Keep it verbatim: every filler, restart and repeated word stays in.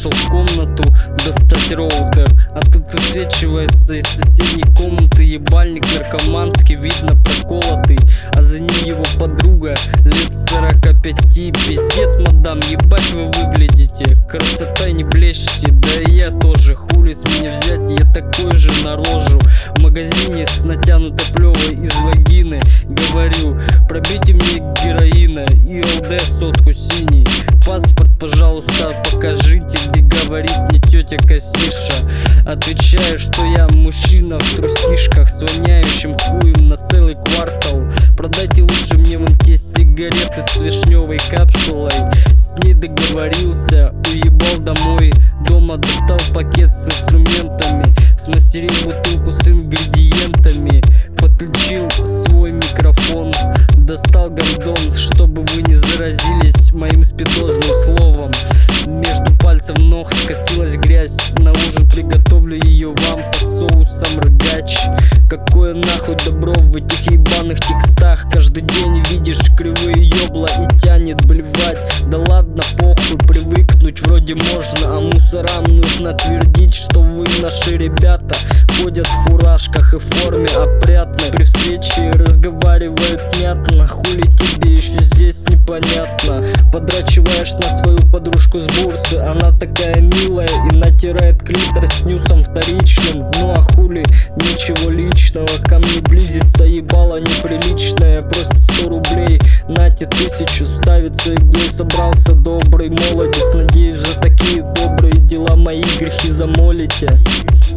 зашел в комнату достать роутер, а тут усвечивается из соседней комнаты ебальник наркоманский, видно проколотый, а за ним его подруга лет сорока пяти. Пиздец, мадам, ебать вы выглядите, красотой не блещете, да и я тоже, хули с меня взять, я такой же на рожу. В магазине с натянутой плевой из вагины говорю: пробейте мне героина и ЛД сотку синий. Паспорт, пожалуйста, покажите, где говорит мне тетя кассирша. Отвечаю, что я мужчина в трусишках с воняющим хуем на целый квартал. Продайте лучше мне вон те сигареты с вишневой капсулой. С ней договорился, уебал домой. Дома достал пакет с инструментами, смастерил бутылку с ингредиентами, подключил свой микрофон, достал гондон, чтобы вы не заразились моим спидозным словом. Между пальцев ног скатилась грязь, на ужин приготовлю ее вам под соусом рыгач. Какое нахуй добро в этих ебаных текстах, каждый день видишь кривые ёбла и тянет блевать. Да ладно, похуй, привыкнуть вроде можно, а мусорам нужно твердить, что вы наши ребята. Ходят в фуражках и в форме опрятной, при встрече разговаривают внятно. Хули тебе еще здесь непонятно? Подрачиваешь на свою подружку с бурсы, она такая милая и натирает клитор с нюсом вторичным. Ну а хули, ничего личного, ко мне близится ебало неприличное. Просто сто рублей, нате тысячу, ставится иглой. Собрался добрый молодец, надеюсь, за такие добрые дела мои грехи замолите.